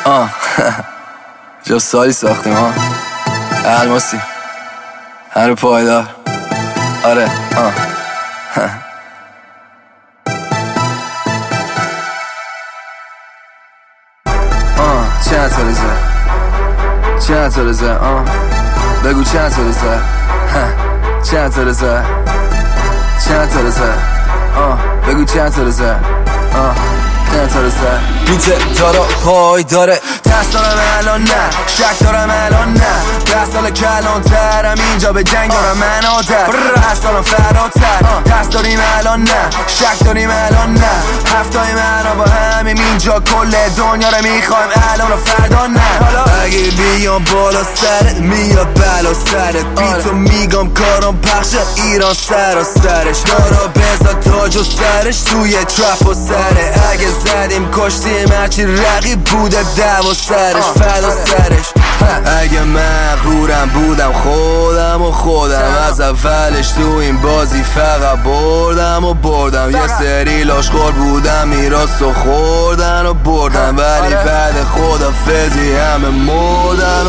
جا سالی ساختیم ها الماسی هنو پایدار آره چند تا رزه بگو چند تا رزه بگو چند تا رزه بیته دارا پای داره تست دارم الان نه شک دارم الان نه 10 سال کلان ترم اینجا به جنگ دارم من عادت هست دارم فراتر تست داریم الان نه شک داریم الان نه هفتای من با همیم اینجا کل دنیا رو میخوایم الان و فردا نه اگه بیام بالا سرت میاد بلا سرت بی تو میگم کارم پخش ایران سر و سرش دارا بزا تاج و سرش توی ترپ و سره اگه زدیم کشتیم هرچی رقیب بوده دو و سرش فدا سرش اگه مغرورم بودم خودم از اولش تو این بازی فقط بردم یه سری لاشخور بودم میراث و خوردن و بردم ولی بعد خدافظی همه مردن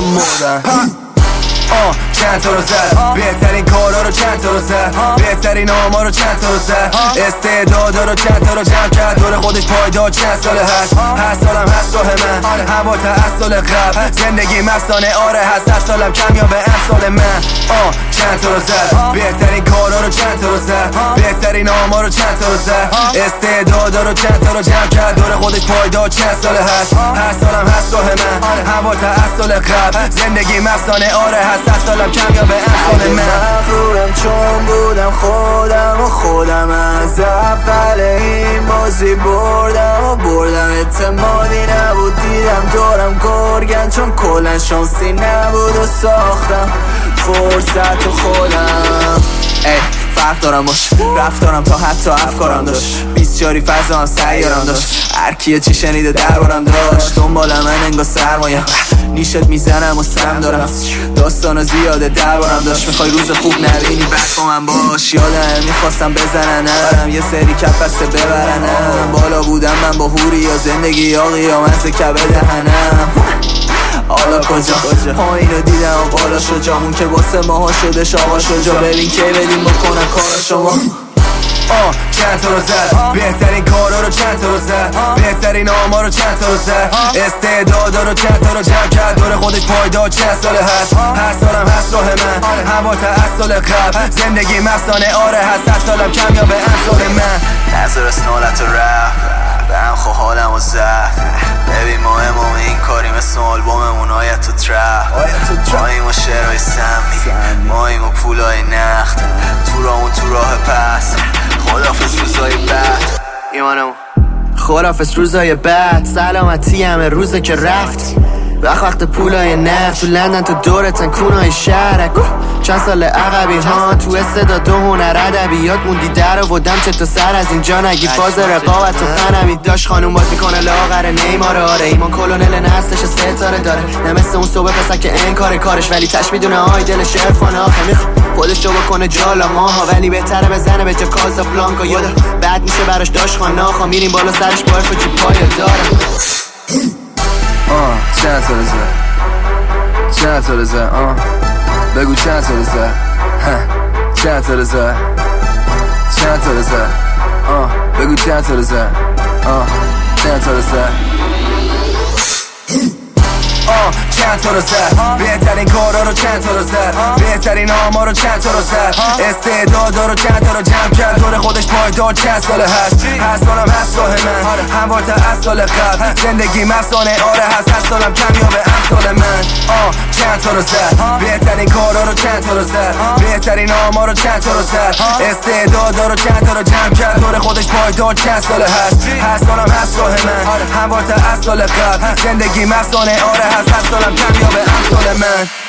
چند تا رو زد بهترین کارا رو چند تا رو زد بهترین آما رو چند تا رو زد استعدادا رو چند تا رو جمع کرد دور خودش پایدار چند ساله هست 8 سالم هست راه من هوا تا از سال قبل زندگی مستانه آره هست 10 سالم کمیابه امسال من چند تا رو زد بهترین کارا رو چند تا رو زد بهترین آما رو چند تا رو زد استعدادا رو چند تا رو جمع کرد دور خودش پایدار چند ساله هست 8 سالم هست راه من هوا تا از سال قبل زندگی مستانه آره هست 10 سالم کمیابه امسال من مغرورم چون بودم خودم از اول این بازی بردم اعتمادی نبود دیدم دورم گرگن چون کلن شانسی نبود و ساختم فرصت و خودم فرق دارم باش رفتارم تا حتی افکارم داشت 24 فضا هم سیارم داشت هرکیه چی شنیده دربارم داشت دنبال من انگا سرمایه نیشت میزنم و سم دارم داستان زیاده دربارم داشت میخوای روز خوب نبینی بس با من باش یادم میخواستم بزننم یه سری کفسته ببرنم بالا بودم من با هوری یا زندگی یا قیامت کبه دهنم حالا کجا پایین رو دیدم و بالا شد جامون که واسه ماها شده شاقا شجا ببین که بدیم بکنن کار شما چند تا رو زد بهترین کارا رو چند تا رو زد بهترین آما رو چند تا رو زد استعدادا رو چند تا رو جمع کرد دور خودش پایدار چند ساله هست 8 سالم هست راه من هوا تا از سال قبل زندگی مستانه آره هست 10 سالم کمیابه امسال من نظر اسنالت و رفت به هم خو حالم و زفت ببین مهمم این کاری مثل آلبوممون آیت تو ترپ ماییم و شعرهای سمی ماییم و پولای نخت تو راه پس خدافز روزای بعد ایمانمون خدافز روزای بعد سلامتی همه روزه که رفت وقت پولای نفت تو لندن تو دورتن کونای شهرک چند سال عقبی ها تو استعداد و هنر ادبیات موندی در آوردم چه تو سر از اینجا نگی فاز رقابت تو فنمی داشت خانوم بازی کنه لاغر نیمار آره ایمان کلونل نسلش ستاره داره نه مثل اون صبح پسر که این کارش ولی تش میدونه آی دلش عرفانه آخه میخواد خودش رو بکنه جالا ماها ولی بهتره بزنه به جا کازابلانکا یادا بعد میشه براش داشت خاناخا میریم بالا سرش با عرف جیب پای دارم چند تا رزه بگو چند تا رزه بگو چند تا رزه چند تا رو زد بهترین کارا رو چند تا رو زد بهترین آما رو چند تا رو زد استعدادا رو چند تا رو جمع کرد دور خودش پایدار چند ساله هست 8 سالم هست راه من هوا تا از سال قبل زندگی مستانه آره هست 10 سالم کمیابه امسال من چند تا رو زد بهترین کارا رو چند تا رو زد بهترین آما رو چند تا رو زد استعدادا رو چند تا رو جمع کرد دور خودش پایدار چند ساله هست 8 سالم هست راه من هوا تا از سال قبل زندگی مستانه آره هست 10 سالم کمیابه امسال من